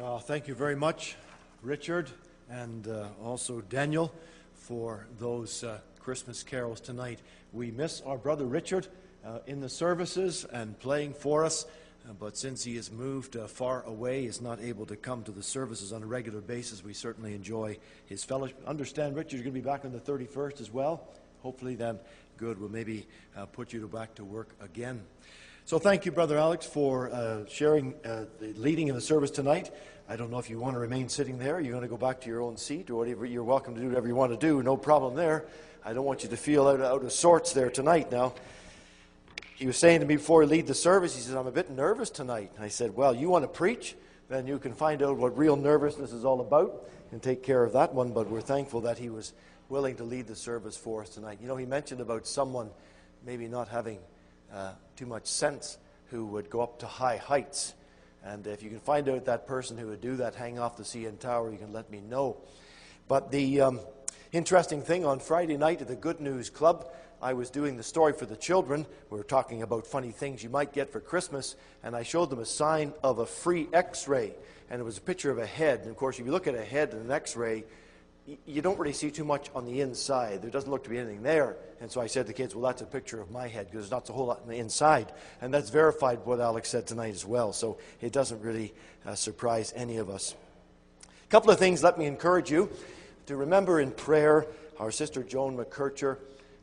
Thank you very much, Richard, and also Daniel, for those Christmas carols tonight. We miss our brother Richard in the services and playing for us, but since he has moved far away, is not able to come to the services on a regular basis. We certainly enjoy his fellowship. Understand, Richard, you're going to be back on the 31st as well. Hopefully then, good, we'll maybe put you back to work again. So thank you, Brother Alex, for sharing the leading in the service tonight. I don't know if you want to remain sitting there. You're going to go back to your own seat, or whatever. You're welcome to do whatever you want to do. No problem there. I don't want you to feel out of sorts there tonight now. He was saying to me before he lead the service, he says, I'm a bit nervous tonight. I said, well, you want to preach? Then you can find out what real nervousness is all about and take care of that one. But we're thankful that he was willing to lead the service for us tonight. You know, he mentioned about someone maybe not having too much sense who would go up to high heights. And if you can find out that person who would do that, hang off the CN Tower, you can let me know. But the interesting thing, on Friday night at the Good News Club, I was doing the story for the children. We were talking about funny things you might get for Christmas, and I showed them a sign of a free X-ray, and it was a picture of a head. And of course, if you look at a head in an X-ray, you don't really see too much on the inside. There doesn't look to be anything there. And so I said to the kids, well, that's a picture of my head, because there's not a whole lot on the inside. And that's verified what Alex said tonight as well. So it doesn't really surprise any of us. A couple of things, let me encourage you to remember in prayer our sister Joan McKercher.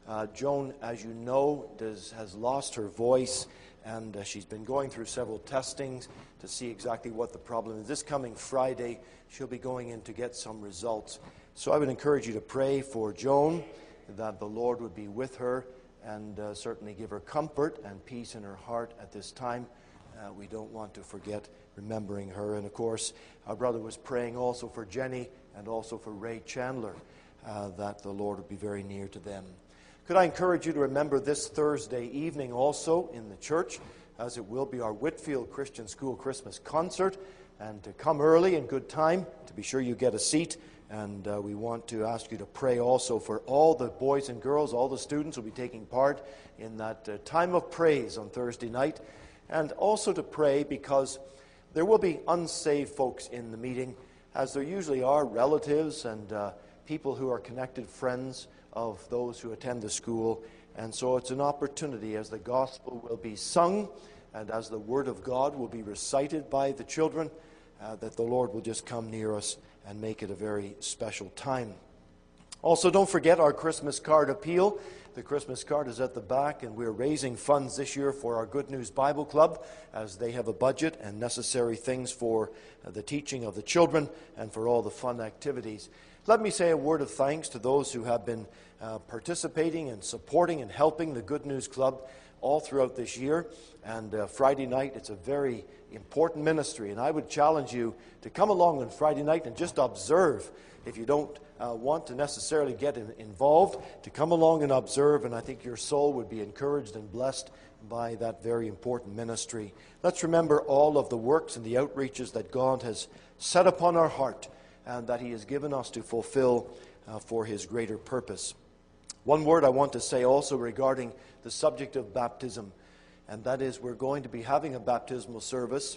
Joan, as you know, has lost her voice, and she's been going through several testings to see exactly what the problem is. This coming Friday, she'll be going in to get some results. So I would encourage you to pray for Joan, that the Lord would be with her and certainly give her comfort and peace in her heart at this time. We don't want to forget remembering her. And of course, our brother was praying also for Jenny and also for Ray Chandler, that the Lord would be very near to them. Could I encourage you to remember this Thursday evening also in the church, as it will be our Whitfield Christian School Christmas concert, and to come early in good time to be sure you get a seat. And we want to ask you to pray also for all the boys and girls, all the students who will be taking part in that time of praise on Thursday night. And also to pray because there will be unsaved folks in the meeting, as there usually are, relatives and people who are connected, friends of those who attend the school. And so it's an opportunity as the gospel will be sung and as the word of God will be recited by the children, that the Lord will just come near us and make it a very special time. Also, don't forget our Christmas card appeal. The Christmas card is at the back, and we're raising funds this year for our Good News Bible Club, as they have a budget and necessary things for the teaching of the children and for all the fun activities. Let me say a word of thanks to those who have been participating and supporting and helping the Good News Club all throughout this year. And Friday night, it's a very important ministry. And I would challenge you to come along on Friday night and just observe. If you don't want to necessarily get involved, to come along and observe. And I think your soul would be encouraged and blessed by that very important ministry. Let's remember all of the works and the outreaches that God has set upon our heart and that He has given us to fulfill for His greater purpose. One word I want to say also regarding the subject of baptism, and that is we're going to be having a baptismal service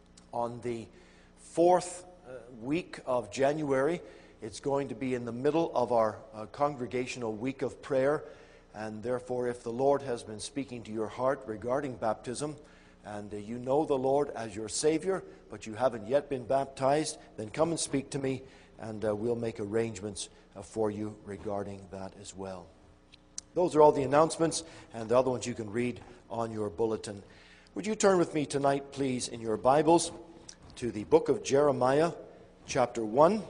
on the 4th week of January. It's going to be in the middle of our congregational week of prayer, and therefore if the Lord has been speaking to your heart regarding baptism, and you know the Lord as your Savior, but you haven't yet been baptized, then come and speak to me, and we'll make arrangements for you regarding that as well. Those are all the announcements, and the other ones you can read on your bulletin. Would you turn with me tonight, please, in your Bibles to the book of Jeremiah, chapter 1.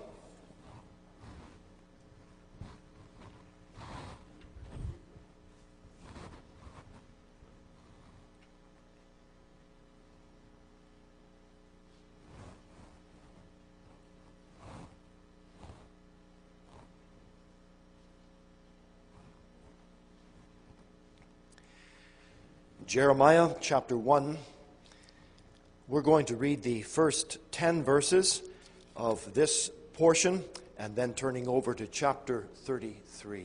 Jeremiah chapter 1. We're going to read the first 10 verses of this portion and then turning over to chapter 33.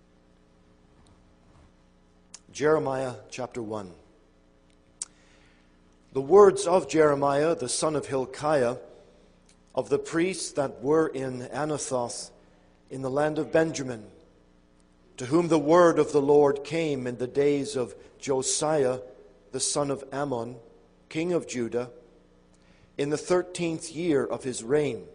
Jeremiah chapter 1. The words of Jeremiah, the son of Hilkiah, of the priests that were in Anathoth in the land of Benjamin, to whom the word of the Lord came in the days of Josiah, the son of Ammon, king of Judah, in the 13th year of his reign.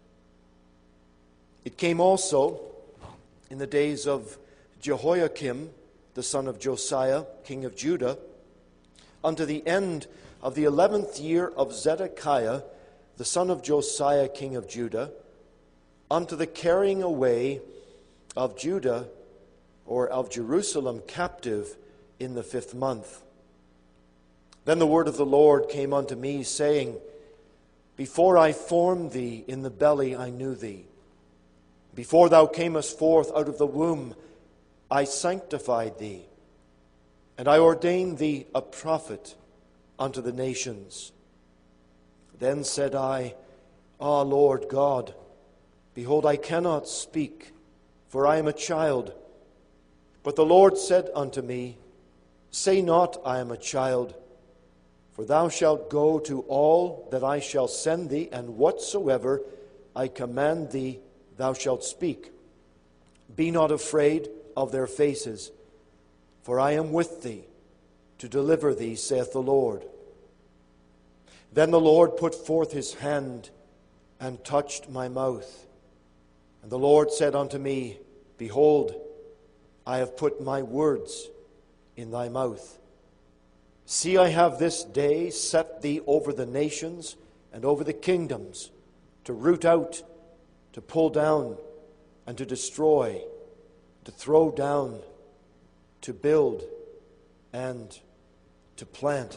It came also in the days of Jehoiakim, the son of Josiah, king of Judah, unto the end of the 11th year of Zedekiah, the son of Josiah, king of Judah, unto the carrying away of Judah, or of Jerusalem, captive in the 5th month. Then the word of the Lord came unto me, saying, Before I formed thee in the belly I knew thee. Before thou camest forth out of the womb, I sanctified thee, and I ordained thee a prophet unto the nations. Then said I, Ah, Lord God, behold, I cannot speak, for I am a child. But the Lord said unto me, Say not, I am a child, for thou shalt go to all that I shall send thee, and whatsoever I command thee, thou shalt speak. Be not afraid of their faces, for I am with thee to deliver thee, saith the Lord. Then the Lord put forth his hand and touched my mouth. And the Lord said unto me, Behold, I have put my words in thy mouth. See, I have this day set thee over the nations and over the kingdoms, to root out, to pull down, and to destroy, to throw down, to build, and to plant.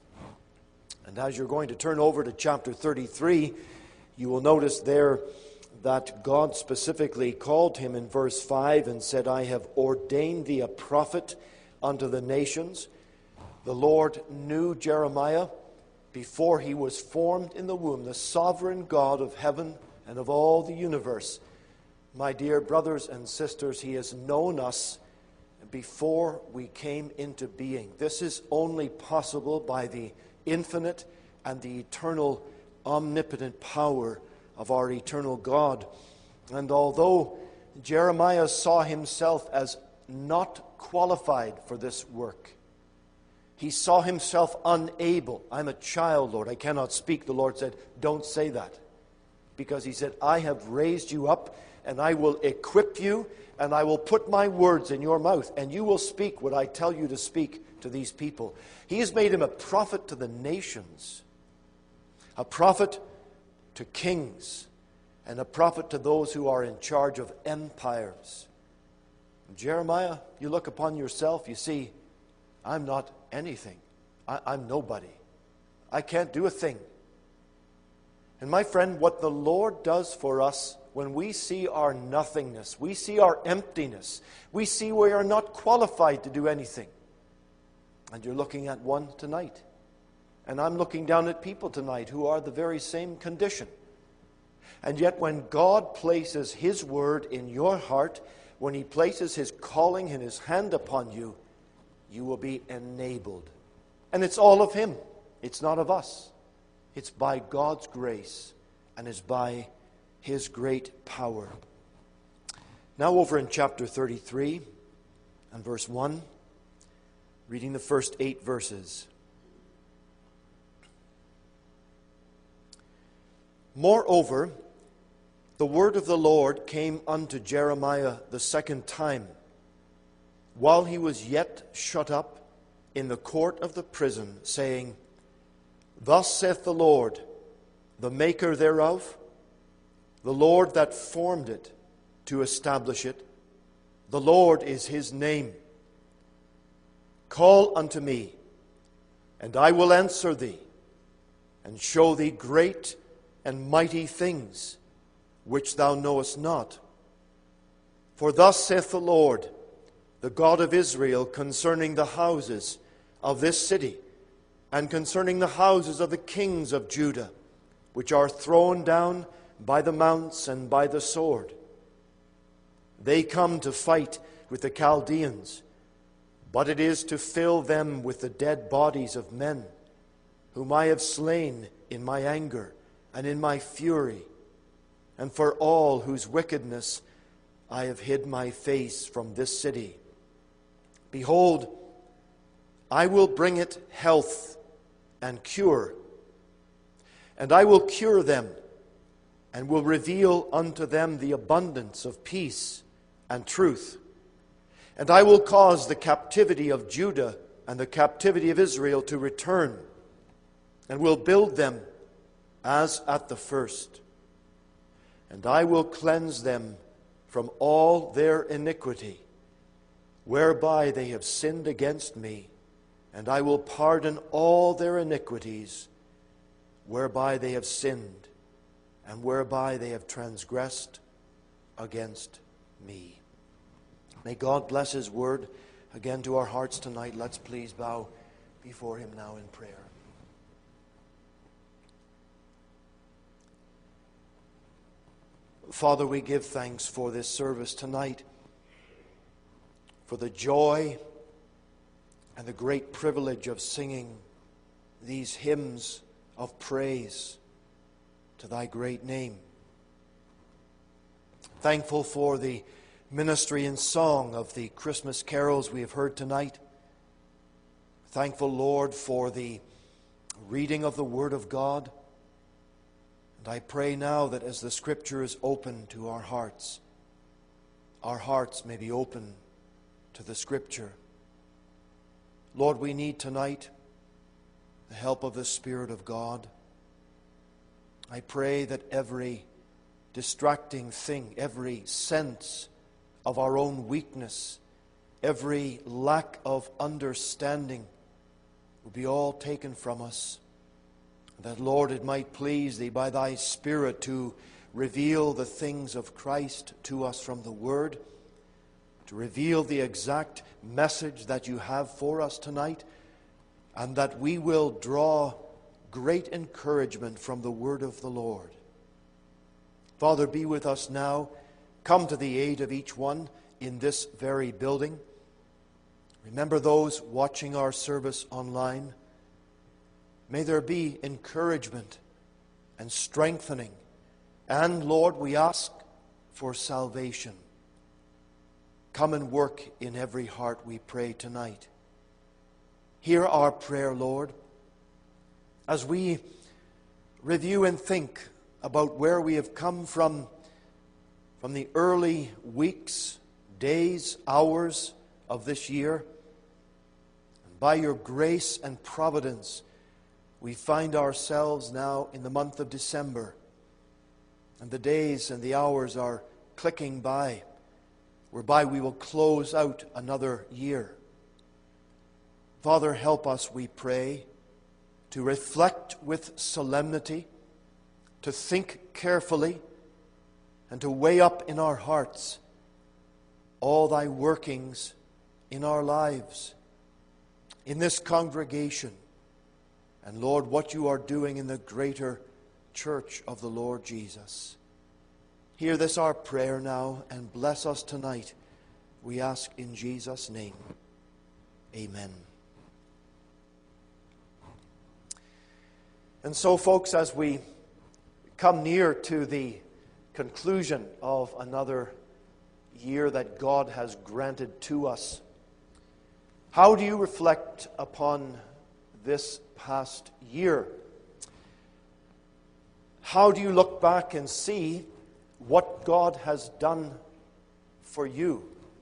And as you're going to turn over to chapter 33, you will notice there that God specifically called him in verse 5 and said, I have ordained thee a prophet unto the nations. The Lord knew Jeremiah before he was formed in the womb, the sovereign God of heaven and of all the universe. My dear brothers and sisters, he has known us before we came into being. This is only possible by the infinite and the eternal, omnipotent power of our eternal God. And although Jeremiah saw himself as not qualified for this work, he saw himself unable. I'm a child, Lord, I cannot speak. The Lord said, don't say that. Because he said, I have raised you up, and I will equip you, and I will put my words in your mouth, and you will speak what I tell you to speak to these people. He has made him a prophet to the nations, a prophet to kings, and a prophet to those who are in charge of empires. Jeremiah, you look upon yourself, you see, I'm not anything. I'm nobody. I can't do a thing. And my friend, what the Lord does for us when we see our nothingness, we see our emptiness, we see we are not qualified to do anything. And you're looking at one tonight. And I'm looking down at people tonight who are the very same condition. And yet when God places his word in your heart, when he places his calling and his hand upon you, you will be enabled. And it's all of him. It's not of us. It's by God's grace and it's by his great power. Now over in chapter 33 and verse 1, reading the first 8 verses. Moreover, the word of the Lord came unto Jeremiah the second time, while he was yet shut up in the court of the prison, saying, Thus saith the Lord, the maker thereof, the Lord that formed it to establish it, the Lord is his name. Call unto me, and I will answer thee, and show thee great and mighty things, which thou knowest not. For thus saith the Lord, the God of Israel, concerning the houses of this city, and concerning the houses of the kings of Judah, which are thrown down by the mounts and by the sword. They come to fight with the Chaldeans, but it is to fill them with the dead bodies of men, whom I have slain in my anger and in my fury, and for all whose wickedness I have hid my face from this city. Behold, I will bring it health and cure, and I will cure them, and will reveal unto them the abundance of peace and truth. And I will cause the captivity of Judah and the captivity of Israel to return, and will build them as at the first. And I will cleanse them from all their iniquity, whereby they have sinned against me, and I will pardon all their iniquities, whereby they have sinned, and whereby they have transgressed against me. May God bless His word again to our hearts tonight. Let's please bow before Him now in prayer. Father, we give thanks for this service tonight, for the joy and the great privilege of singing these hymns of praise to Thy great name. Thankful for the ministry and song of the Christmas carols we have heard tonight. Thankful, Lord, for the reading of the Word of God. And I pray now that as the Scripture is open to our hearts may be open to the Scripture. Lord, we need tonight the help of the Spirit of God. I pray that every distracting thing, every sense of our own weakness, every lack of understanding will be all taken from us. That, Lord, it might please Thee by Thy Spirit to reveal the things of Christ to us from the Word, to reveal the exact message that You have for us tonight, and that we will draw great encouragement from the Word of the Lord. Father, be with us now. Come to the aid of each one in this very building. Remember those watching our service online. May there be encouragement and strengthening. And, Lord, we ask for salvation. Come and work in every heart, we pray tonight. Hear our prayer, Lord, as we review and think about where we have come from the early weeks, days, hours of this year. And by Your grace and providence, we find ourselves now in the month of December, and the days and the hours are clicking by, whereby we will close out another year. Father, help us, we pray, to reflect with solemnity, to think carefully, and to weigh up in our hearts all Thy workings in our lives, in this congregation, and Lord, what You are doing in the greater church of the Lord Jesus. Hear this our prayer now, and bless us tonight. We ask in Jesus' name. Amen. And so, folks, as we come near to the conclusion of another year that God has granted to us, how do you reflect upon this past year? How do you look back and see what God has done for you?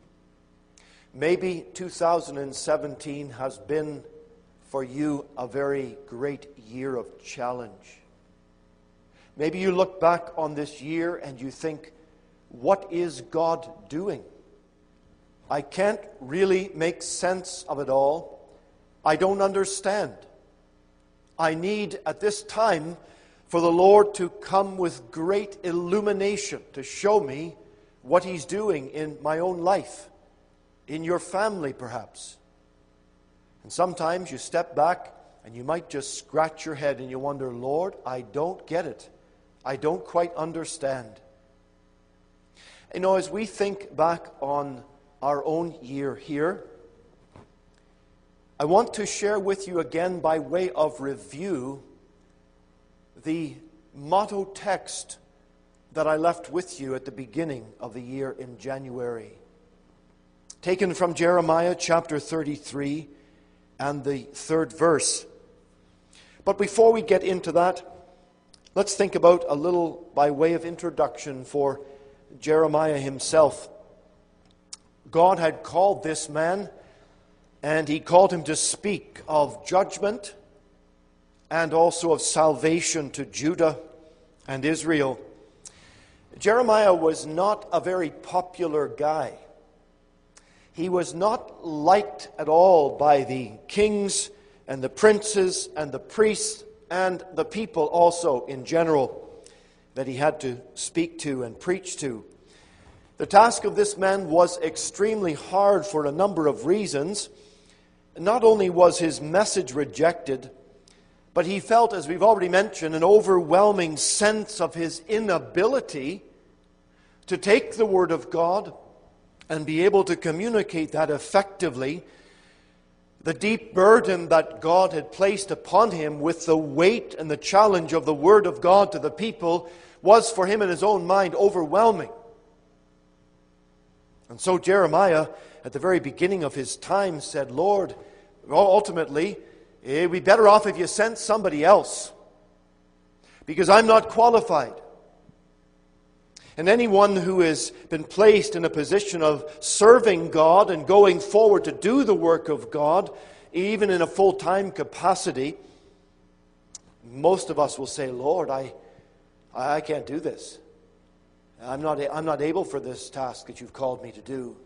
Maybe 2017 has been for you a very great year of challenge. Maybe you look back on this year and you think, what is God doing? I can't really make sense of it all. I don't understand. I need at this time for the Lord to come with great illumination to show me what He's doing in my own life, in your family perhaps. And sometimes you step back and you might just scratch your head and you wonder, Lord, I don't get it. I don't quite understand. You know, as we think back on our own year here, I want to share with you again by way of review the motto text that I left with you at the beginning of the year in January, taken from Jeremiah chapter 33 and the 3rd verse. But before we get into that, let's think about a little by way of introduction for Jeremiah himself. God had called this man, and he called him to speak of judgment and also of salvation to Judah and Israel. Jeremiah was not a very popular guy. He was not liked at all by the kings and the princes and the priests and the people also in general that he had to speak to and preach to. The task of this man was extremely hard for a number of reasons. Not only was his message rejected, but he felt, as we've already mentioned, an overwhelming sense of his inability to take the Word of God and be able to communicate that effectively. The deep burden that God had placed upon him with the weight and the challenge of the Word of God to the people was for him in his own mind overwhelming. And so Jeremiah, at the very beginning of his time, said, Lord, ultimately, it would be better off if you sent somebody else, because I'm not qualified. And anyone who has been placed in a position of serving God and going forward to do the work of God, even in a full-time capacity, most of us will say, Lord, I can't do this. I'm not able for this task that you've called me to do.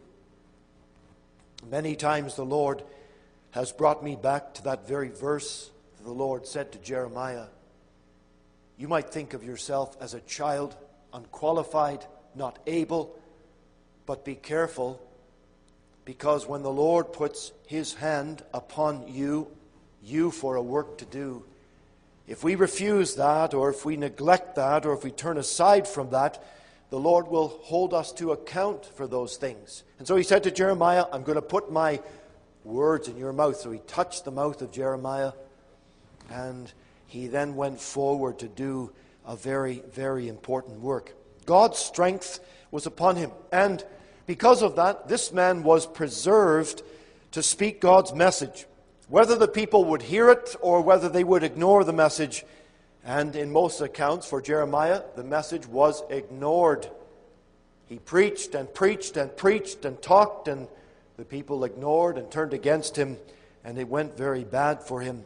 Many times the Lord has brought me back to that very verse that the Lord said to Jeremiah. You might think of yourself as a child, unqualified, not able, but be careful, because when the Lord puts His hand upon you for a work to do, if we refuse that, or if we neglect that, or if we turn aside from that, the Lord will hold us to account for those things. And so He said to Jeremiah, I'm going to put my words in your mouth. So He touched the mouth of Jeremiah, and he then went forward to do a very, very important work. God's strength was upon him, and because of that, this man was preserved to speak God's message, whether the people would hear it or whether they would ignore the message. And in most accounts for Jeremiah, the message was ignored. He preached and preached and preached and talked, and the people ignored and turned against him, and it went very bad for him.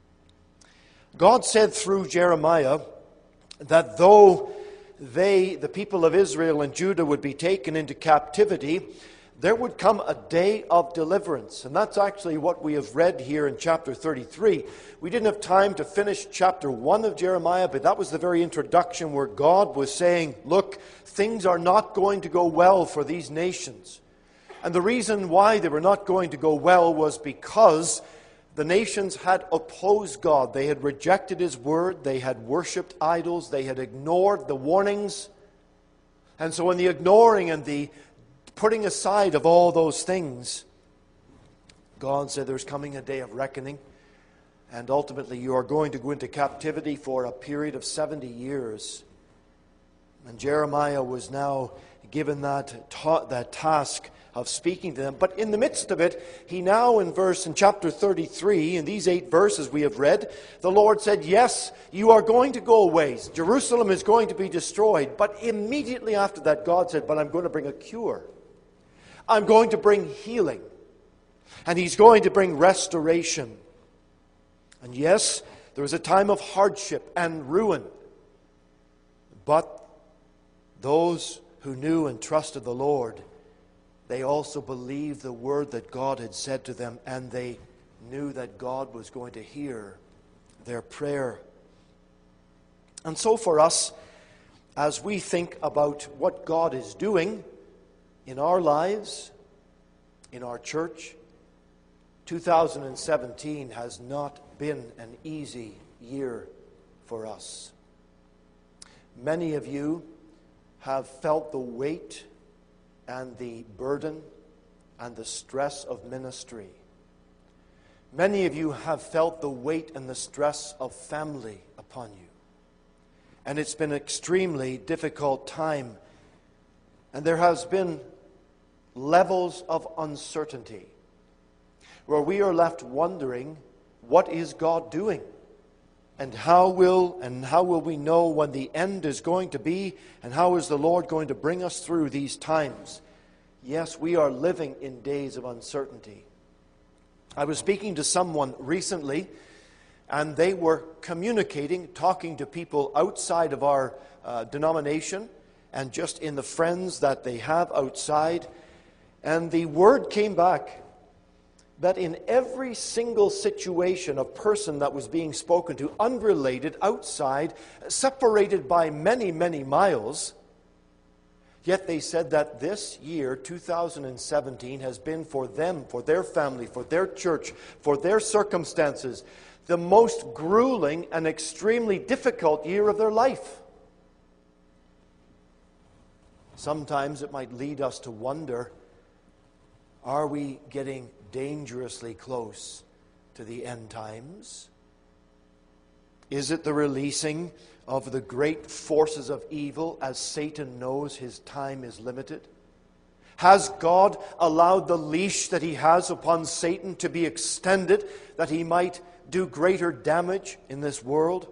God said through Jeremiah that though the people of Israel and Judah would be taken into captivity, there would come a day of deliverance. And that's actually what we have read here in chapter 33. We didn't have time to finish chapter 1 of Jeremiah, but that was the very introduction where God was saying, look, things are not going to go well for these nations. And the reason why they were not going to go well was because the nations had opposed God. They had rejected His word. They had worshipped idols. They had ignored the warnings. And so in the ignoring and the putting aside of all those things, God said there's coming a day of reckoning, and ultimately you are going to go into captivity for a period of 70 years. And Jeremiah was now given that task of speaking to them. But in the midst of it, he now in chapter 33, in these 8 verses we have read, the Lord said, yes, you are going to go away. Jerusalem is going to be destroyed. But immediately after that, God said, but I'm going to bring a cure. I'm going to bring healing. And He's going to bring restoration. And yes, there was a time of hardship and ruin. But those who knew and trusted the Lord, they also believed the word that God had said to them, and they knew that God was going to hear their prayer. And so for us, as we think about what God is doing in our lives, in our church, 2017 has not been an easy year for us. Many of you have felt the weight and the burden and the stress of ministry. Many of you have felt the weight and the stress of family upon you. And it's been an extremely difficult time. And there has been levels of uncertainty where we are left wondering, what is God doing? And how will we know when the end is going to be? And how is the Lord going to bring us through these times? Yes, we are living in days of uncertainty. I was speaking to someone recently, and they were communicating, talking to people outside of our denomination and just in the friends that they have outside. And the word came back that in every single situation, a person that was being spoken to, unrelated, outside, separated by many, many miles, yet they said that this year, 2017, has been for them, for their family, for their church, for their circumstances, the most grueling and extremely difficult year of their life. Sometimes it might lead us to wonder, are we getting dangerously close to the end times? Is it the releasing of the great forces of evil as Satan knows his time is limited? Has God allowed the leash that he has upon Satan to be extended that he might do greater damage in this world?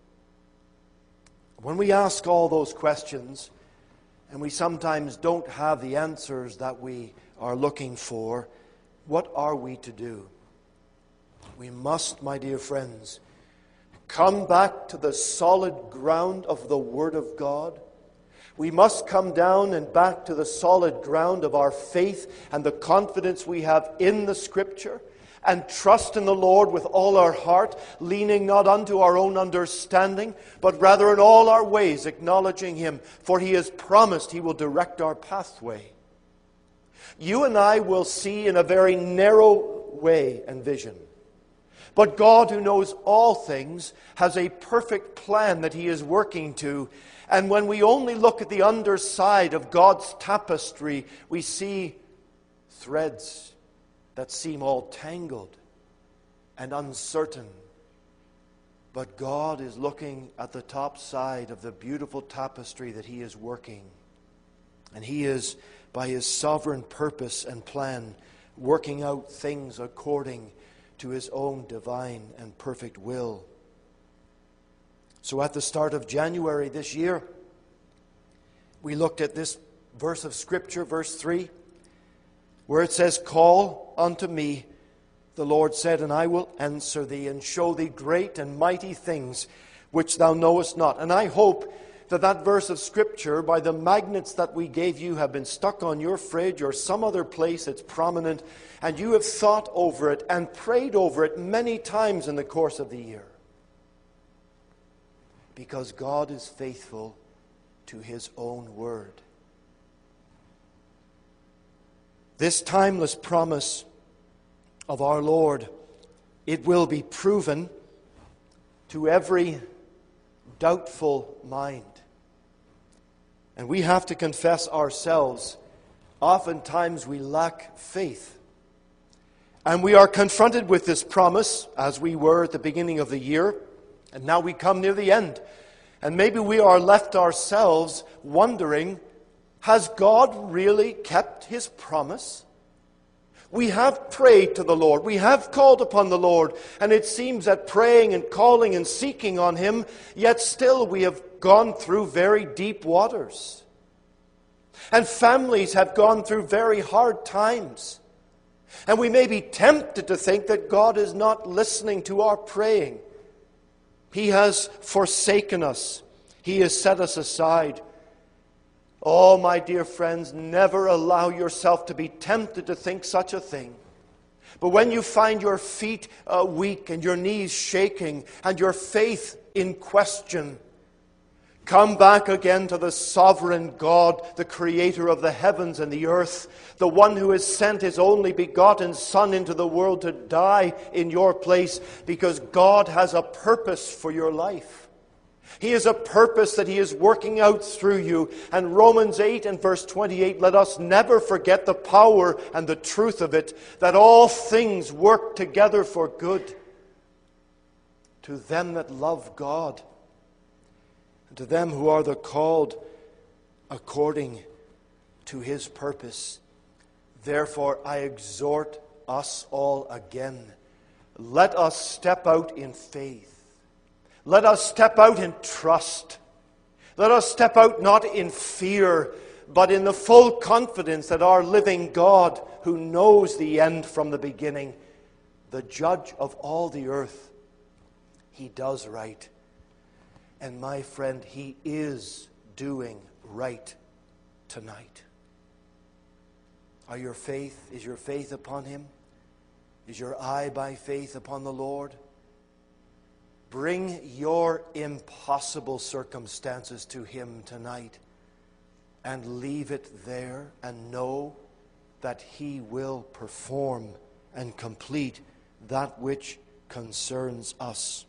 When we ask all those questions, and we sometimes don't have the answers that we are looking for, what are we to do? We must, my dear friends, come back to the solid ground of the Word of God. We must come down and back to the solid ground of our faith and the confidence we have in the Scripture, and trust in the Lord with all our heart, leaning not unto our own understanding, but rather in all our ways acknowledging Him, for He has promised He will direct our pathway. You and I will see in a very narrow way and vision. But God, who knows all things, has a perfect plan that He is working to. And when we only look at the underside of God's tapestry, we see threads that seem all tangled and uncertain. But God is looking at the top side of the beautiful tapestry that He is working. And He is, by His sovereign purpose and plan, working out things according to His own divine and perfect will. So at the start of January this year, we looked at this verse of Scripture, verse 3, where it says, "Call unto me," the Lord said, "and I will answer thee, and show thee great and mighty things which thou knowest not." And I hope that verse of Scripture, by the magnets that we gave you, have been stuck on your fridge or some other place that's prominent, and you have thought over it and prayed over it many times in the course of the year. Because God is faithful to His own word. This timeless promise of our Lord, it will be proven to every doubtful mind. And we have to confess ourselves, oftentimes we lack faith. And we are confronted with this promise, as we were at the beginning of the year, and now we come near the end. And maybe we are left ourselves wondering, has God really kept His promise? We have prayed to the Lord. We have called upon the Lord. And it seems that praying and calling and seeking on Him, yet still we have gone through very deep waters. And families have gone through very hard times. And we may be tempted to think that God is not listening to our praying. He has forsaken us. He has set us aside. Oh, my dear friends, never allow yourself to be tempted to think such a thing. But when you find your feet weak and your knees shaking and your faith in question, come back again to the sovereign God, the creator of the heavens and the earth, the one who has sent His only begotten Son into the world to die in your place, because God has a purpose for your life. He has a purpose that He is working out through you. And Romans 8 and verse 28, let us never forget the power and the truth of it, that all things work together for good to them that love God. to them who are the called according to his purpose. Therefore, I exhort us all again. Let us step out in faith. Let us step out in trust. Let us step out not in fear, but in the full confidence that our living God, who knows the end from the beginning, the judge of all the earth, he does right. And my friend, he is doing right tonight. Is your faith upon him? Is your eye by faith upon the Lord? Bring your impossible circumstances to him tonight and leave it there and know that he will perform and complete that which concerns us.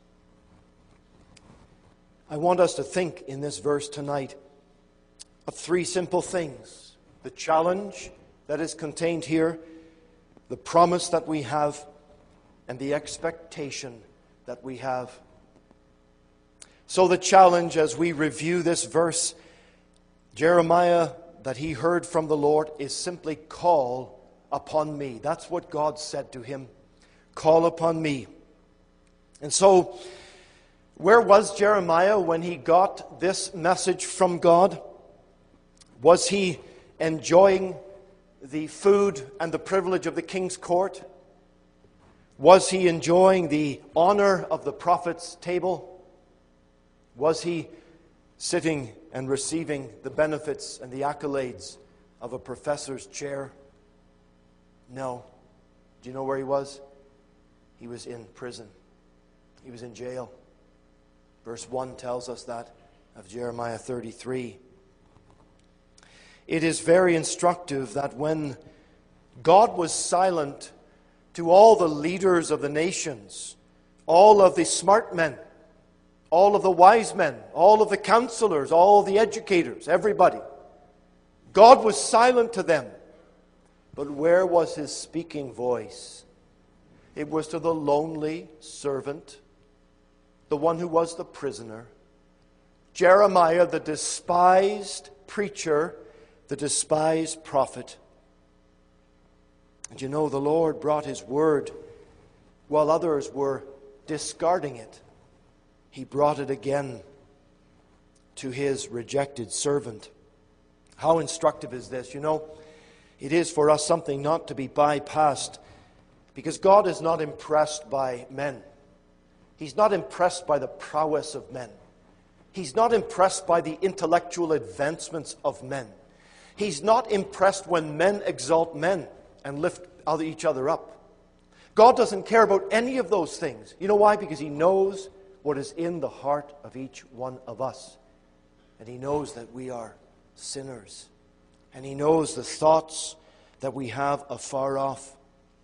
I want us to think in this verse tonight of three simple things: the challenge that is contained here, the promise that we have, and the expectation that we have. So the challenge, as we review this verse, Jeremiah, that he heard from the Lord, is simply call upon me. That's what God said to him. Call upon me. And so, where was Jeremiah when he got this message from God? Was he enjoying the food and the privilege of the king's court? Was he enjoying the honor of the prophet's table? Was he sitting and receiving the benefits and the accolades of a professor's chair? No. Do you know where he was? He was in prison. He was in jail. Verse 1 tells us that of Jeremiah 33. It is very instructive that when God was silent to all the leaders of the nations, all of the smart men, all of the wise men, all of the counselors, all the educators, everybody, God was silent to them. But where was his speaking voice? It was to the lonely servant, the one who was the prisoner, Jeremiah, the despised preacher, the despised prophet. And you know, the Lord brought his word while others were discarding it. He brought it again to his rejected servant. How instructive is this? You know, it is for us something not to be bypassed, because God is not impressed by men. He's not impressed by the prowess of men. He's not impressed by the intellectual advancements of men. He's not impressed when men exalt men and lift each other up. God doesn't care about any of those things. You know why? Because he knows what is in the heart of each one of us. And he knows that we are sinners. And he knows the thoughts that we have afar off.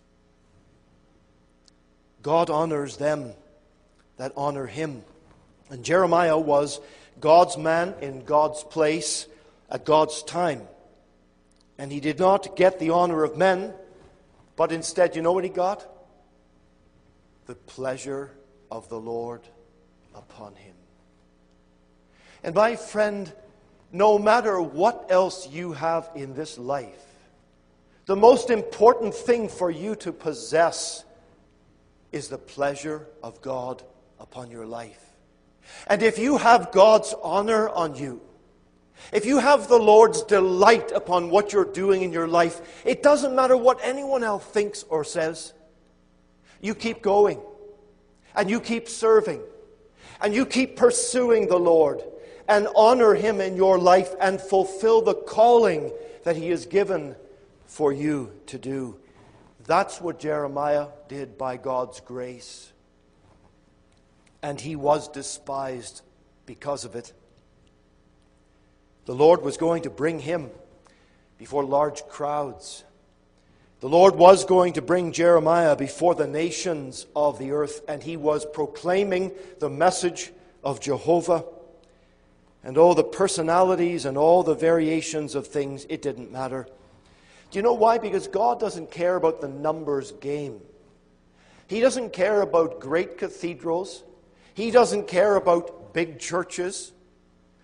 God honors them that honor him. And Jeremiah was God's man in God's place at God's time. And he did not get the honor of men, but instead, you know what he got? The pleasure of the Lord upon him. And my friend, no matter what else you have in this life, the most important thing for you to possess is the pleasure of God upon your life. And if you have God's honor on you, if you have the Lord's delight upon what you're doing in your life, it doesn't matter what anyone else thinks or says. You keep going, and you keep serving, and you keep pursuing the Lord, and honor him in your life, and fulfill the calling that he has given for you to do. That's what Jeremiah did by God's grace. And he was despised because of it. The Lord was going to bring him before large crowds. The Lord was going to bring Jeremiah before the nations of the earth, and he was proclaiming the message of Jehovah. And all the personalities and all the variations of things, it didn't matter. Do you know why? Because God doesn't care about the numbers game. He doesn't care about great cathedrals. He doesn't care about big churches.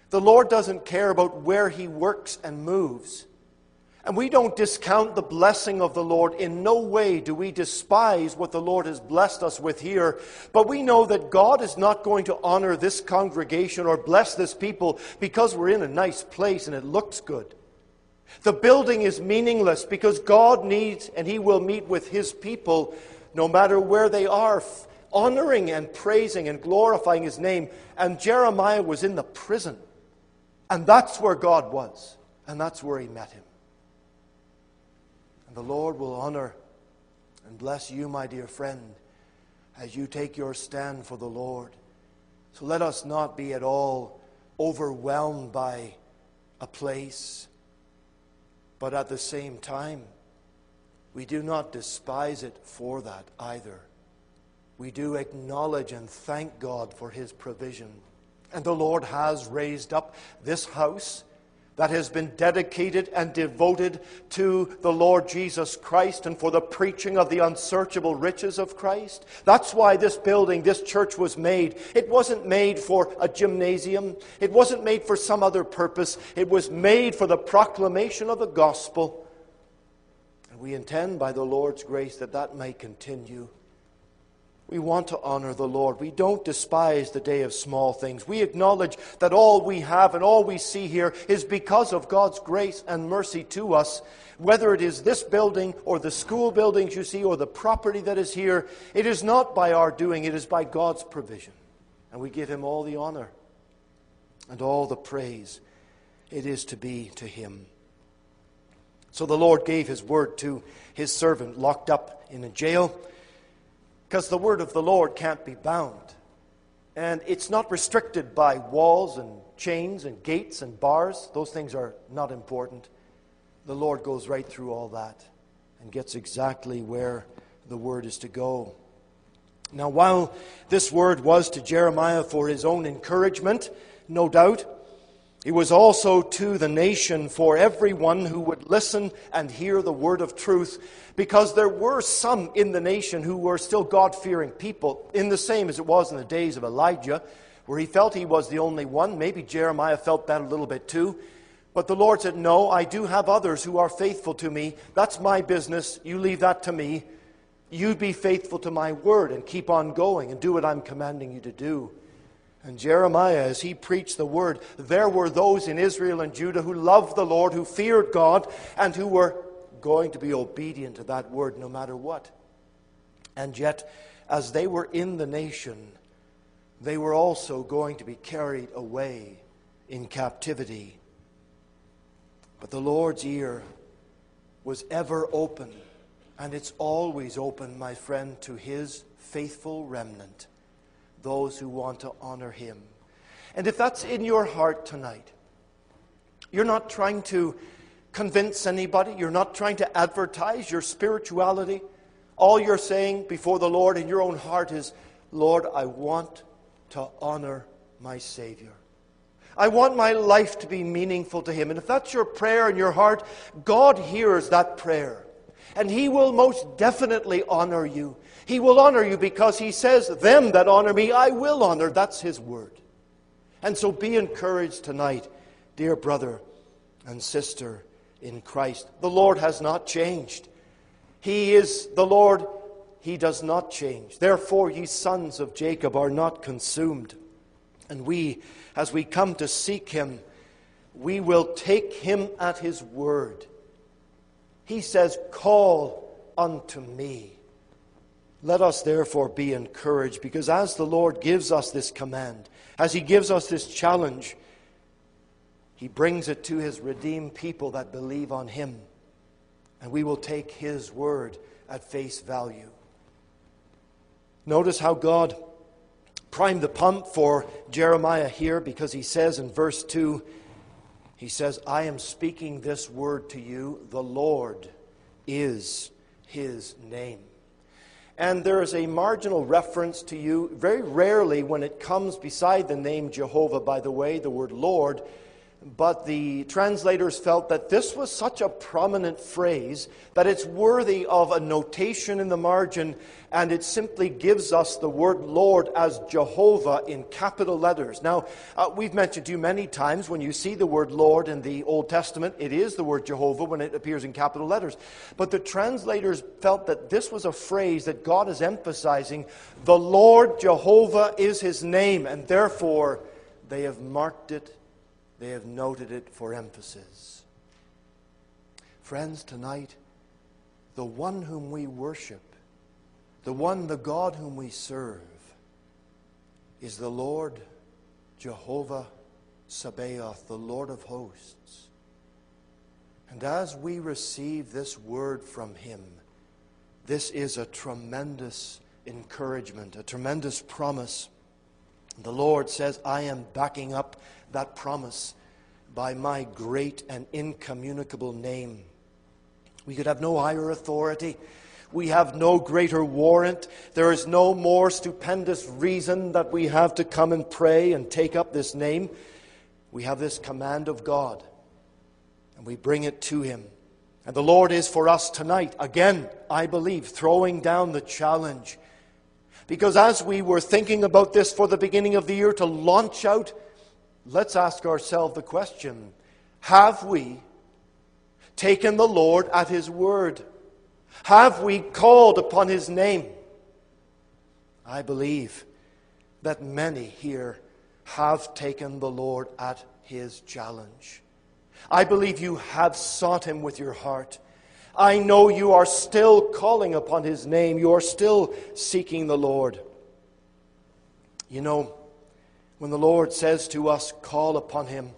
The Lord doesn't care about where He works and moves. And we don't discount the blessing of the Lord. In no way do we despise what the Lord has blessed us with here. But we know that God is not going to honor this congregation or bless this people because we're in a nice place and it looks good. The building is meaningless because God needs and He will meet with His people no matter where they are, honoring and praising and glorifying His name. And Jeremiah was in the prison. And that's where God was. And that's where He met Him. And the Lord will honor and bless you, my dear friend, as you take your stand for the Lord. So let us not be at all overwhelmed by a place, but at the same time, we do not despise it for that either. We do acknowledge and thank God for His provision. And the Lord has raised up this house that has been dedicated and devoted to the Lord Jesus Christ and for the preaching of the unsearchable riches of Christ. That's why this building, this church was made. It wasn't made for a gymnasium. It wasn't made for some other purpose. It was made for the proclamation of the gospel. And we intend by the Lord's grace that that may continue. We want to honor the Lord. We don't despise the day of small things. We acknowledge that all we have and all we see here is because of God's grace and mercy to us. Whether it is this building or the school buildings you see or the property that is here, it is not by our doing, it is by God's provision. And we give Him all the honor and all the praise. It is to be to Him. So the Lord gave His word to His servant locked up in a jail, because the word of the Lord can't be bound. And it's not restricted by walls and chains and gates and bars. Those things are not important. The Lord goes right through all that and gets exactly where the word is to go. Now, while this word was to Jeremiah for his own encouragement, no doubt, it was also to the nation for everyone who would listen and hear the word of truth, because there were some in the nation who were still God-fearing people, in the same as it was in the days of Elijah, where he felt he was the only one. Maybe Jeremiah felt that a little bit too. But the Lord said, no, I do have others who are faithful to me. That's my business. You leave that to me. You be faithful to my word and keep on going and do what I'm commanding you to do. And Jeremiah, as he preached the word, there were those in Israel and Judah who loved the Lord, who feared God, and who were going to be obedient to that word no matter what. And yet, as they were in the nation, they were also going to be carried away in captivity. But the Lord's ear was ever open, and it's always open, my friend, to His faithful remnant, those who want to honor Him. And if that's in your heart tonight, you're not trying to convince anybody, you're not trying to advertise your spirituality. All you're saying before the Lord in your own heart is, Lord, I want to honor my Savior. I want my life to be meaningful to Him. And if that's your prayer in your heart, God hears that prayer. And He will most definitely honor you. He will honor you because He says, them that honor me, I will honor. That's His word. And so be encouraged tonight, dear brother and sister in Christ. The Lord has not changed. He is the Lord. He does not change. Therefore, ye sons of Jacob are not consumed. And we, as we come to seek Him, we will take Him at His word. He says, call unto me. Let us therefore be encouraged, because as the Lord gives us this command, as He gives us this challenge, He brings it to His redeemed people that believe on Him. And we will take His word at face value. Notice how God primed the pump for Jeremiah here, because he says in verse 2, he says, I am speaking this word to you. The Lord is His name. And there is a marginal reference to you. Very rarely when it comes beside the name Jehovah, by the way, the word Lord, but the translators felt that this was such a prominent phrase that it's worthy of a notation in the margin, and it simply gives us the word Lord as Jehovah in capital letters. Now, we've mentioned to you many times, when you see the word Lord in the Old Testament, it is the word Jehovah when it appears in capital letters. But the translators felt that this was a phrase that God is emphasizing. The Lord Jehovah is his name, and therefore they have marked it. They have noted it for emphasis. Friends, tonight, the one whom we worship, the God whom we serve, is the Lord Jehovah Sabaoth, the Lord of hosts. And as we receive this word from him, this is a tremendous encouragement, a tremendous promise. The Lord says, I am backing up that promise by my great and incommunicable name. We could have no higher authority. We have no greater warrant. There is no more stupendous reason that we have to come and pray and take up this name. We have this command of God, and we bring it to him. And the Lord is for us tonight, again, I believe, throwing down the challenge. Because as we were thinking about this for the beginning of the year to launch out, let's ask ourselves the question, have we taken the Lord at his word? Have we called upon his name? I believe that many here have taken the Lord at his challenge. I believe you have sought him with your heart. I know you are still calling upon his name. You are still seeking the Lord. You know, when the Lord says to us, call upon him,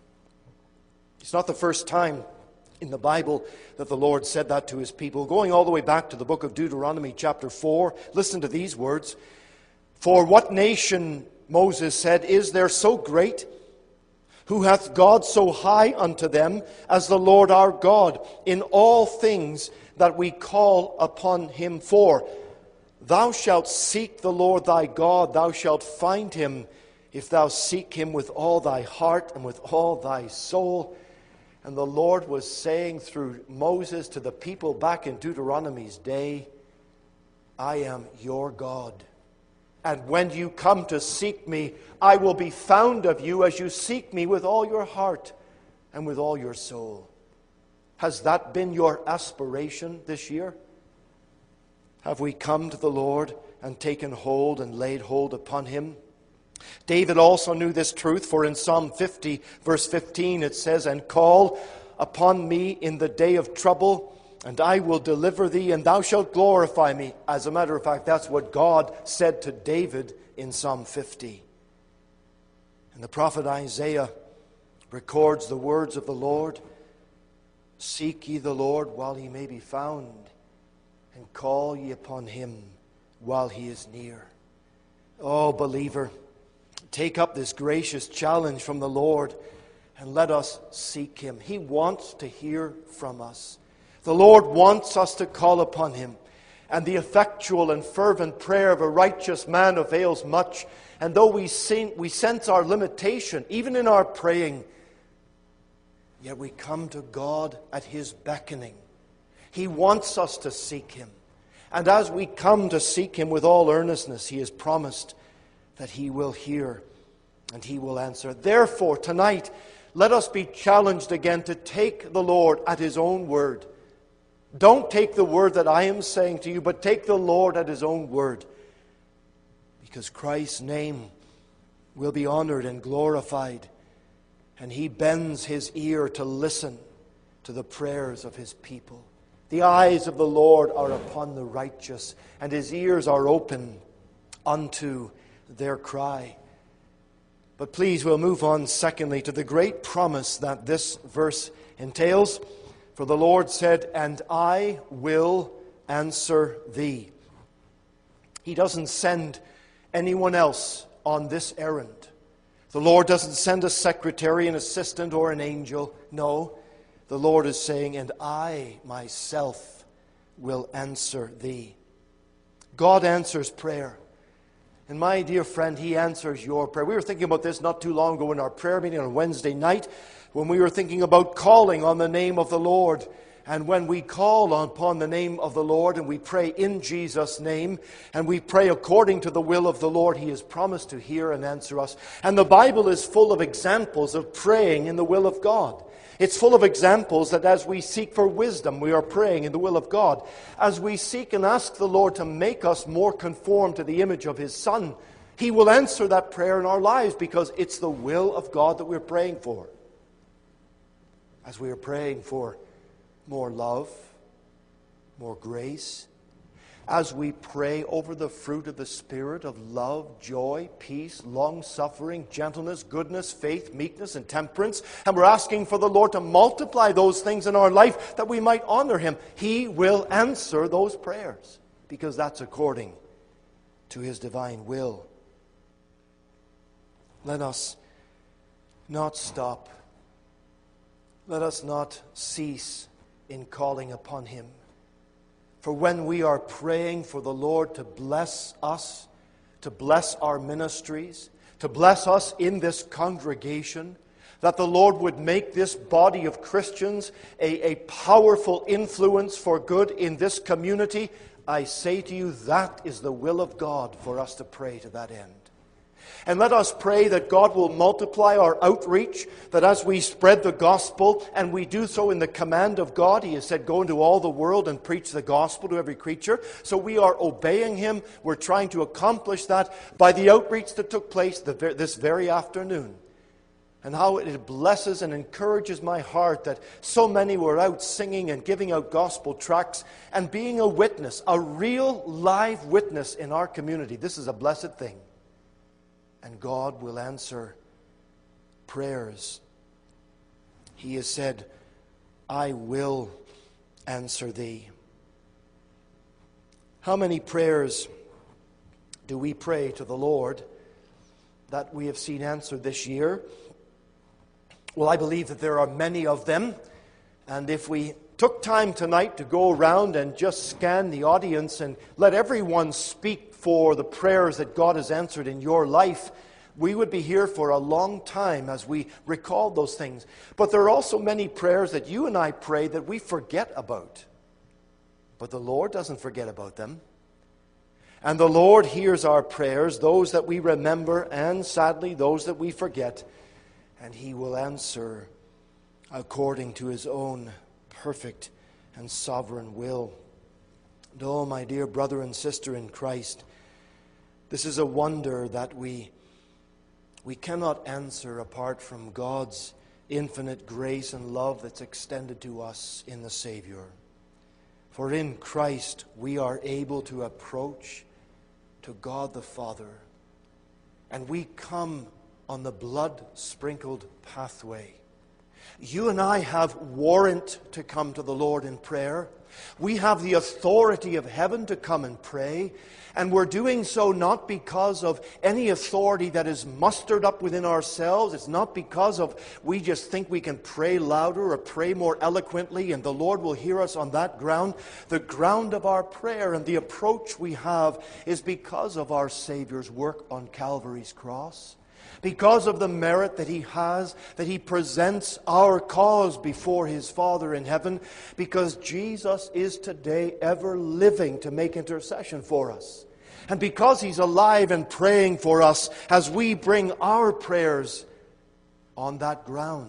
it's not the first time in the Bible that the Lord said that to his people. Going all the way back to the book of Deuteronomy chapter 4, listen to these words. For what nation, Moses said, is there so great, who hath God so high unto them as the Lord our God, in all things that we call upon him for? Thou shalt seek the Lord thy God, thou shalt find him, if thou seek him with all thy heart and with all thy soul. And the Lord was saying through Moses to the people back in Deuteronomy's day, I am your God. And when you come to seek me, I will be found of you as you seek me with all your heart and with all your soul. Has that been your aspiration this year? Have we come to the Lord and taken hold and laid hold upon him? David also knew this truth, for in Psalm 50, verse 15, it says, and call upon me in the day of trouble, and I will deliver thee, and thou shalt glorify me. As a matter of fact, that's what God said to David in Psalm 50. And the prophet Isaiah records the words of the Lord, seek ye the Lord while he may be found, and call ye upon him while he is near. Oh, believer, take up this gracious challenge from the Lord and let us seek him. He wants to hear from us. The Lord wants us to call upon him. And the effectual and fervent prayer of a righteous man avails much. And though we sense our limitation, even in our praying, yet we come to God at his beckoning. He wants us to seek him. And as we come to seek him with all earnestness, he has promised that he will hear and he will answer. Therefore, tonight, let us be challenged again to take the Lord at his own word. Don't take the word that I am saying to you, but take the Lord at his own word. Because Christ's name will be honored and glorified. And he bends his ear to listen to the prayers of his people. The eyes of the Lord are upon the righteous, and his ears are open unto their cry. But please, we'll move on secondly to the great promise that this verse entails. For the Lord said, and I will answer thee. He doesn't send anyone else on this errand. The Lord doesn't send a secretary, an assistant, or an angel. No, the Lord is saying, and I myself will answer thee. God answers prayer. And my dear friend, He answers your prayer. We were thinking about this not too long ago in our prayer meeting on Wednesday night, when we were thinking about calling on the name of the Lord. And when we call upon the name of the Lord and we pray in Jesus' name and we pray according to the will of the Lord, He has promised to hear and answer us. And the Bible is full of examples of praying in the will of God. It's full of examples that as we seek for wisdom, we are praying in the will of God. As we seek and ask the Lord to make us more conform to the image of His Son, He will answer that prayer in our lives because it's the will of God that we're praying for. As we are praying for more love, more grace, as we pray over the fruit of the Spirit of love, joy, peace, long-suffering, gentleness, goodness, faith, meekness, and temperance, and we're asking for the Lord to multiply those things in our life that we might honor Him, He will answer those prayers because that's according to His divine will. Let us not stop. Let us not cease in calling upon Him. For when we are praying for the Lord to bless us, to bless our ministries, to bless us in this congregation, that the Lord would make this body of Christians a powerful influence for good in this community, I say to you, that is the will of God for us to pray to that end. And let us pray that God will multiply our outreach, that as we spread the gospel, and we do so in the command of God, He has said, go into all the world and preach the gospel to every creature. So we are obeying Him. We're trying to accomplish that by the outreach that took place this very afternoon. And how it blesses and encourages my heart that so many were out singing and giving out gospel tracts and being a witness, a real live witness in our community. This is a blessed thing. And God will answer prayers. He has said, I will answer thee. How many prayers do we pray to the Lord that we have seen answered this year? Well, I believe that there are many of them. And if we took time tonight to go around and just scan the audience and let everyone speak for the prayers that God has answered in your life, we would be here for a long time as we recall those things. But there are also many prayers that you and I pray that we forget about. But the Lord doesn't forget about them. And the Lord hears our prayers, those that we remember and sadly those that we forget. And He will answer according to His own perfect and sovereign will. And oh, my dear brother and sister in Christ, this is a wonder that we cannot answer apart from God's infinite grace and love that's extended to us in the Savior. For in Christ we are able to approach to God the Father, and we come on the blood-sprinkled pathway. You and I have warrant to come to the Lord in prayer. We have the authority of heaven to come and pray. And we're doing so not because of any authority that is mustered up within ourselves. It's not because of we just think we can pray louder or pray more eloquently and the Lord will hear us on that ground. The ground of our prayer and the approach we have is because of our Savior's work on Calvary's cross. Because of the merit that He has, that He presents our cause before His Father in heaven, because Jesus is today ever living to make intercession for us. And because He's alive and praying for us as we bring our prayers on that ground,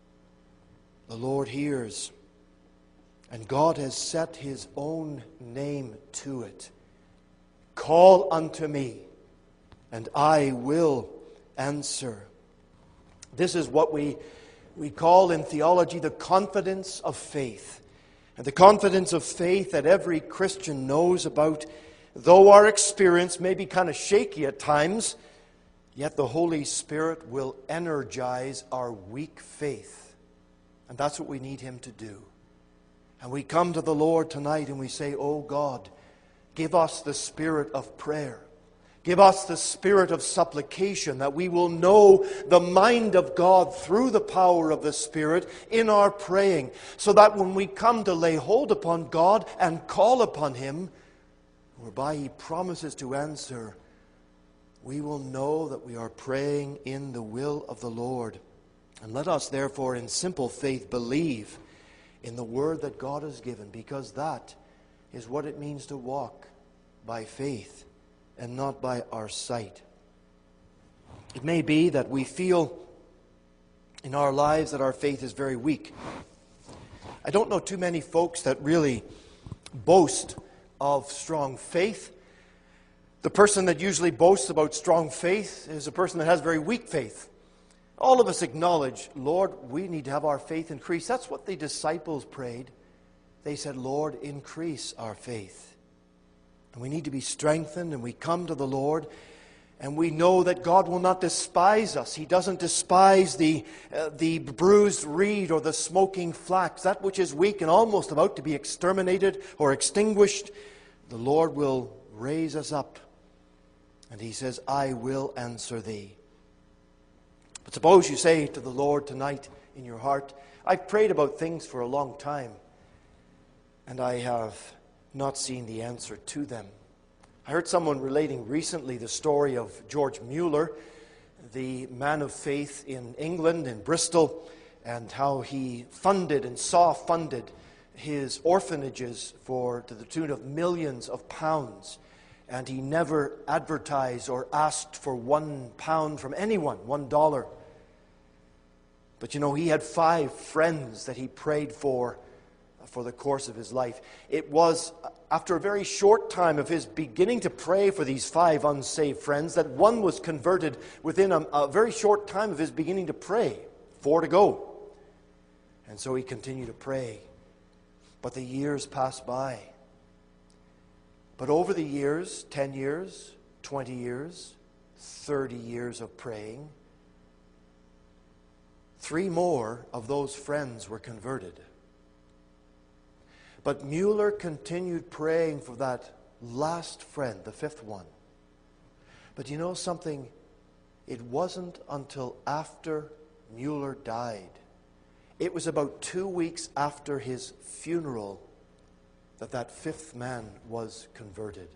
the Lord hears. And God has set His own name to it. Call unto me, and I will answer. This is what we call in theology the confidence of faith. And the confidence of faith that every Christian knows about, though our experience may be kind of shaky at times, yet the Holy Spirit will energize our weak faith. And that's what we need Him to do. And we come to the Lord tonight and we say, oh God, give us the spirit of prayer. Give us the spirit of supplication, that we will know the mind of God through the power of the Spirit in our praying, so that when we come to lay hold upon God and call upon Him, whereby He promises to answer, we will know that we are praying in the will of the Lord. And let us therefore in simple faith believe in the word that God has given, because that is what it means to walk by faith and not by our sight. It may be that we feel in our lives that our faith is very weak. I don't know too many folks that really boast of strong faith. The person that usually boasts about strong faith is a person that has very weak faith. All of us acknowledge, Lord, we need to have our faith increased. That's what the disciples prayed. They said, Lord, increase our faith. And we need to be strengthened, and we come to the Lord, and we know that God will not despise us. He doesn't despise the bruised reed or the smoking flax, that which is weak and almost about to be exterminated or extinguished. The Lord will raise us up. And He says, I will answer thee. But suppose you say to the Lord tonight in your heart, I've prayed about things for a long time, and I have not seen the answer to them. I heard someone relating recently the story of George Mueller, the man of faith in England, in Bristol, and how he funded and saw funded his orphanages to the tune of millions of pounds. And he never advertised or asked for £1 from anyone, $1. But you know, he had 5 friends that he prayed for the course of his life. It was after a very short time of his beginning to pray for these 5 unsaved friends that one was converted within a very short time of his beginning to pray. 4 to go. And so he continued to pray. But the years passed by. But over the years, 10 years, 20 years, 30 years of praying, 3 more of those friends were converted. But Mueller continued praying for that last friend, the 5th one. But you know something? It wasn't until after Mueller died. It was about 2 weeks after his funeral that 5th man was converted.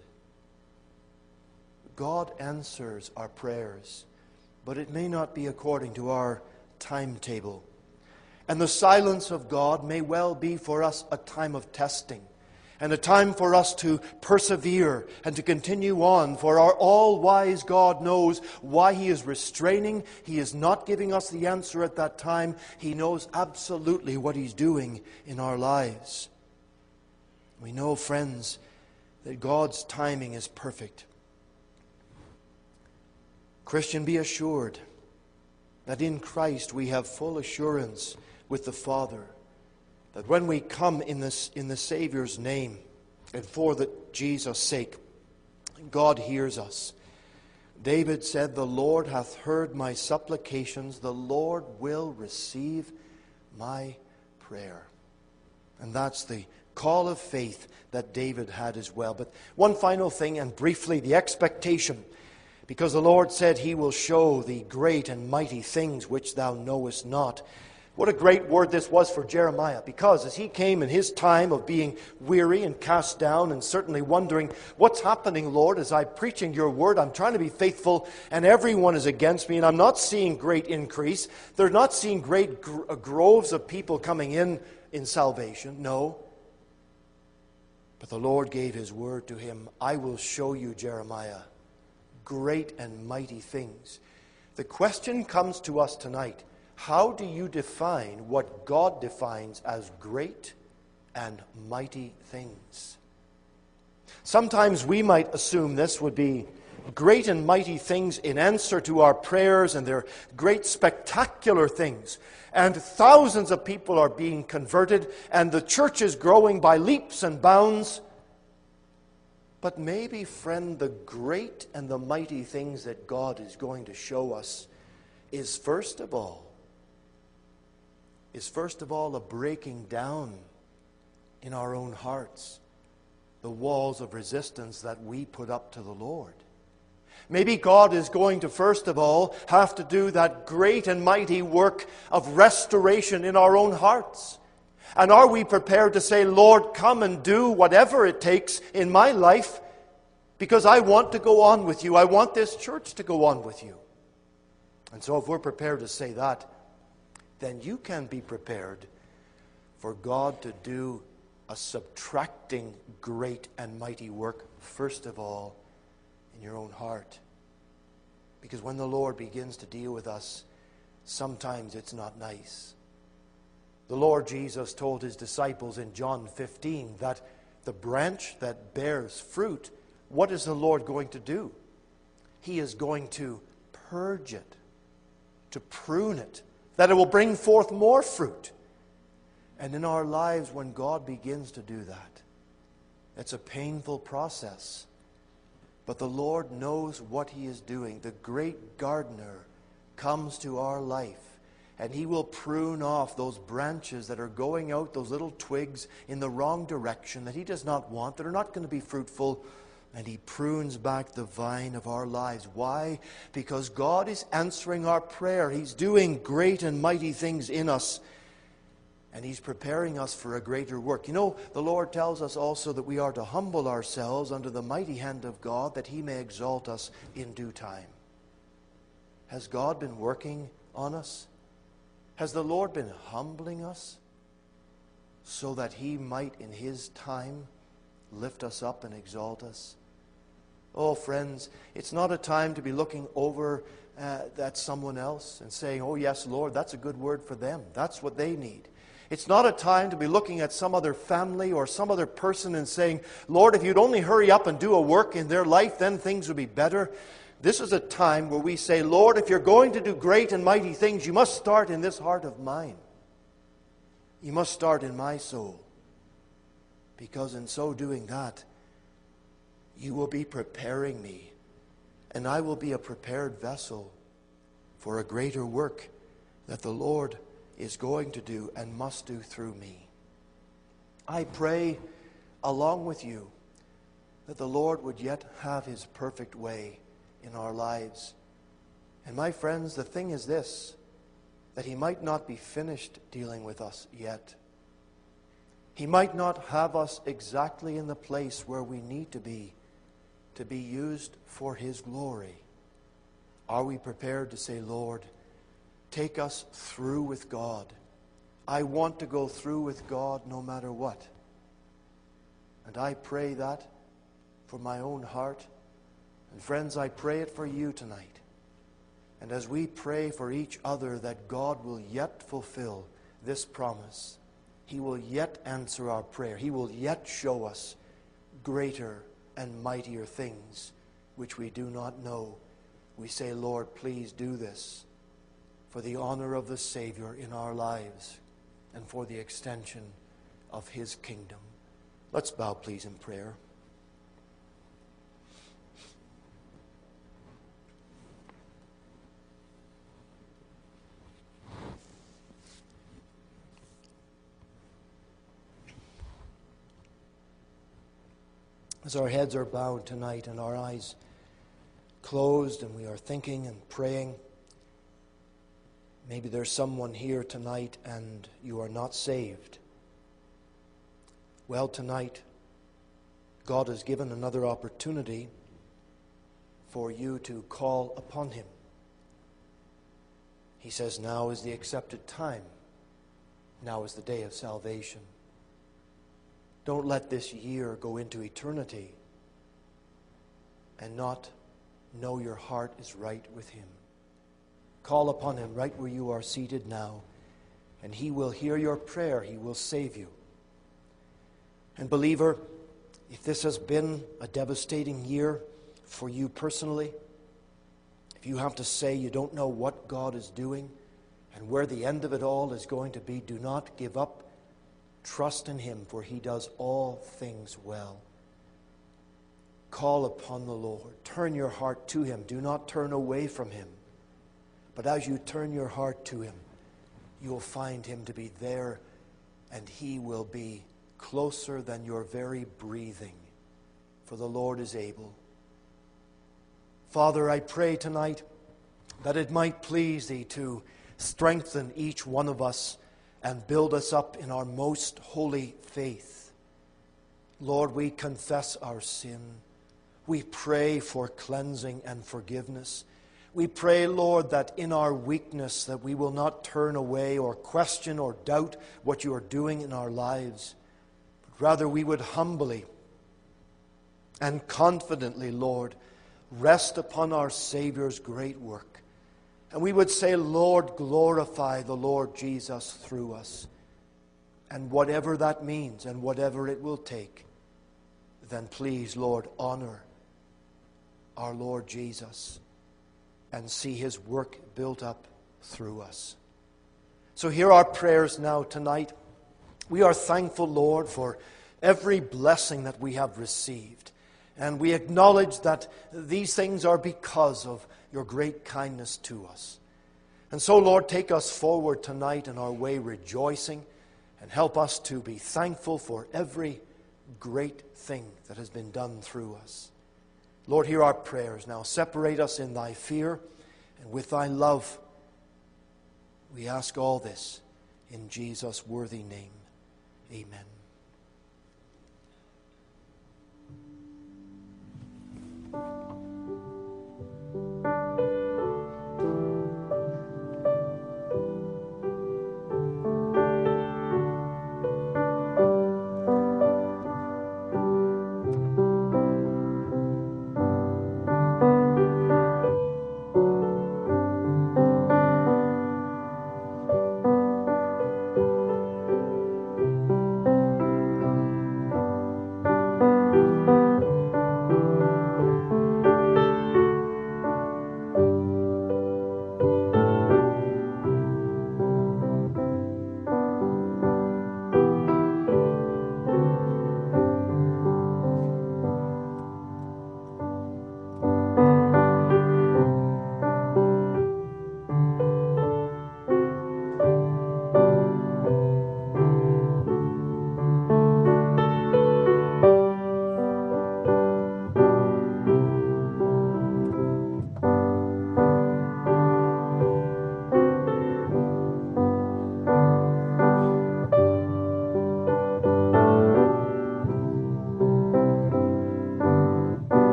God answers our prayers, but it may not be according to our timetable. And the silence of God may well be for us a time of testing, and a time for us to persevere and to continue on, for our all-wise God knows why He is restraining. He is not giving us the answer at that time. He knows absolutely what He's doing in our lives. We know, friends, that God's timing is perfect. Christian, be assured that in Christ we have full assurance with the Father, that when we come in the Savior's name and for Jesus' sake, God hears us. David said, the Lord hath heard my supplications, the Lord will receive my prayer. And that's the call of faith that David had as well. But one final thing, and briefly, the expectation. Because the Lord said He will show thee great and mighty things which thou knowest not. What a great word this was for Jeremiah, because as he came in his time of being weary and cast down and certainly wondering, what's happening, Lord, as I'm preaching your word? I'm trying to be faithful and everyone is against me and I'm not seeing great increase. They're not seeing great groves of people coming in salvation. No. But the Lord gave His word to him. I will show you, Jeremiah, great and mighty things. The question comes to us tonight. How do you define what God defines as great and mighty things? Sometimes we might assume this would be great and mighty things in answer to our prayers, and they're great spectacular things. And thousands of people are being converted, and the church is growing by leaps and bounds. But maybe, friend, the great and the mighty things that God is going to show us is first of all a breaking down in our own hearts the walls of resistance that we put up to the Lord. Maybe God is going to first of all have to do that great and mighty work of restoration in our own hearts. And are we prepared to say, Lord, come and do whatever it takes in my life, because I want to go on with you. I want this church to go on with you. And so if we're prepared to say that, then you can be prepared for God to do a subtracting great and mighty work, first of all, in your own heart. Because when the Lord begins to deal with us, sometimes it's not nice. The Lord Jesus told his disciples in John 15 that the branch that bears fruit, what is the Lord going to do? He is going to purge it, to prune it, that it will bring forth more fruit. And in our lives, when God begins to do that, it's a painful process. But the Lord knows what he is doing. The great gardener comes to our life, and he will prune off those branches that are going out, those little twigs in the wrong direction that he does not want, that are not going to be fruitful. And he prunes back the vine of our lives. Why? Because God is answering our prayer. He's doing great and mighty things in us. And he's preparing us for a greater work. You know, the Lord tells us also that we are to humble ourselves under the mighty hand of God, that he may exalt us in due time. Has God been working on us? Has the Lord been humbling us so that he might in his time lift us up and exalt us? Oh, friends, it's not a time to be looking over at someone else and saying, oh, yes, Lord, that's a good word for them. That's what they need. It's not a time to be looking at some other family or some other person and saying, Lord, if you'd only hurry up and do a work in their life, then things would be better. This is a time where we say, Lord, if you're going to do great and mighty things, you must start in this heart of mine. You must start in my soul. Because in so doing that, you will be preparing me, and I will be a prepared vessel for a greater work that the Lord is going to do and must do through me. I pray along with you that the Lord would yet have his perfect way in our lives. And my friends, the thing is this, that he might not be finished dealing with us yet. He might not have us exactly in the place where we need to be used for his glory. Are we prepared to say, Lord, take us through with God? I want to go through with God no matter what. And I pray that for my own heart. And friends, I pray it for you tonight. And as we pray for each other that God will yet fulfill this promise, he will yet answer our prayer. He will yet show us greater and mightier things which we do not know. We say, Lord, please do this for the honor of the Savior in our lives and for the extension of his kingdom. Let's bow, please, in prayer. As our heads are bowed tonight and our eyes closed and we are thinking and praying, maybe there's someone here tonight and you are not saved. Well, tonight, God has given another opportunity for you to call upon him. He says, now is the accepted time. Now is the day of salvation. Don't let this year go into eternity and not know your heart is right with him. Call upon him right where you are seated now, and he will hear your prayer. He will save you. And believer, if this has been a devastating year for you personally, if you have to say you don't know what God is doing and where the end of it all is going to be, do not give up. Trust in him, for he does all things well. Call upon the Lord. Turn your heart to him. Do not turn away from him. But as you turn your heart to him, you will find him to be there, and he will be closer than your very breathing, for the Lord is able. Father, I pray tonight that it might please thee to strengthen each one of us and build us up in our most holy faith. Lord, we confess our sin. We pray for cleansing and forgiveness. We pray, Lord, that in our weakness that we will not turn away or question or doubt what you are doing in our lives, but rather we would humbly and confidently, Lord, rest upon our Savior's great work. And we would say, Lord, glorify the Lord Jesus through us. And whatever that means and whatever it will take, then please, Lord, honor our Lord Jesus and see his work built up through us. So hear our prayers now tonight. We are thankful, Lord, for every blessing that we have received. And we acknowledge that these things are because of your great kindness to us. And so, Lord, take us forward tonight in our way rejoicing, and help us to be thankful for every great thing that has been done through us. Lord, hear our prayers now. Separate us in thy fear and with thy love. We ask all this in Jesus' worthy name. Amen.